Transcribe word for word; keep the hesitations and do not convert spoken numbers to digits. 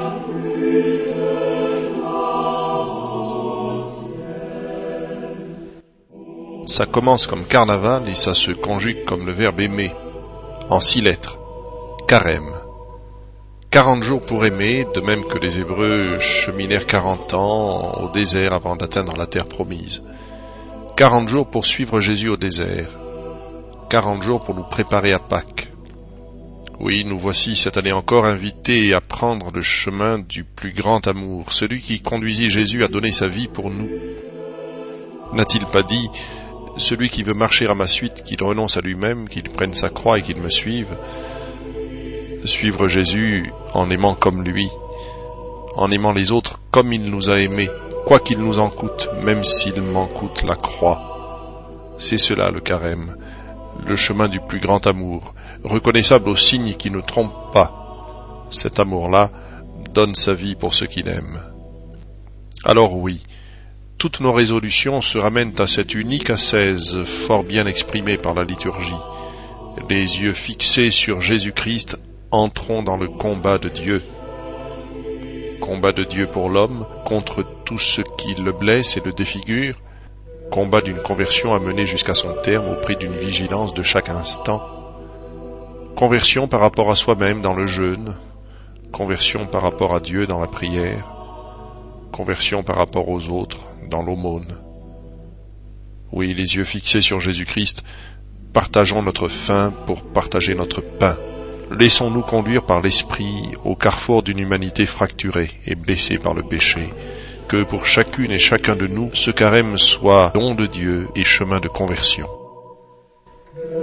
Ça commence comme carnaval et ça se conjugue comme le verbe aimer, en six lettres. Carême. Quarante jours pour aimer, de même que les Hébreux cheminèrent quarante ans au désert avant d'atteindre la terre promise. Quarante jours pour suivre Jésus au désert. Quarante jours pour nous préparer à Pâques. Oui, nous voici cette année encore invités à prendre le chemin du plus grand amour, celui qui conduisit Jésus à donner sa vie pour nous. N'a-t-il pas dit « Celui qui veut marcher à ma suite, qu'il renonce à lui-même, qu'il prenne sa croix et qu'il me suive » Suivre Jésus en aimant comme lui, en aimant les autres comme il nous a aimés, quoi qu'il nous en coûte, même s'il m'en coûte la croix. C'est cela le carême, le chemin du plus grand amour, reconnaissable aux signes qui ne trompent pas. Cet amour-là donne sa vie pour ceux qu'il aime. Alors oui, toutes nos résolutions se ramènent à cette unique ascèse fort bien exprimée par la liturgie. Les yeux fixés sur Jésus-Christ, entrons dans le combat de Dieu. Combat de Dieu pour l'homme, contre tout ce qui le blesse et le défigure. Combat d'une conversion à mener jusqu'à son terme au prix d'une vigilance de chaque instant. Conversion par rapport à soi-même dans le jeûne. Conversion par rapport à Dieu dans la prière. Conversion par rapport aux autres dans l'aumône. Oui, les yeux fixés sur Jésus-Christ, partageons notre faim pour partager notre pain. Laissons-nous conduire par l'Esprit au carrefour d'une humanité fracturée et blessée par le péché. Que pour chacune et chacun de nous, ce carême soit don de Dieu et chemin de conversion.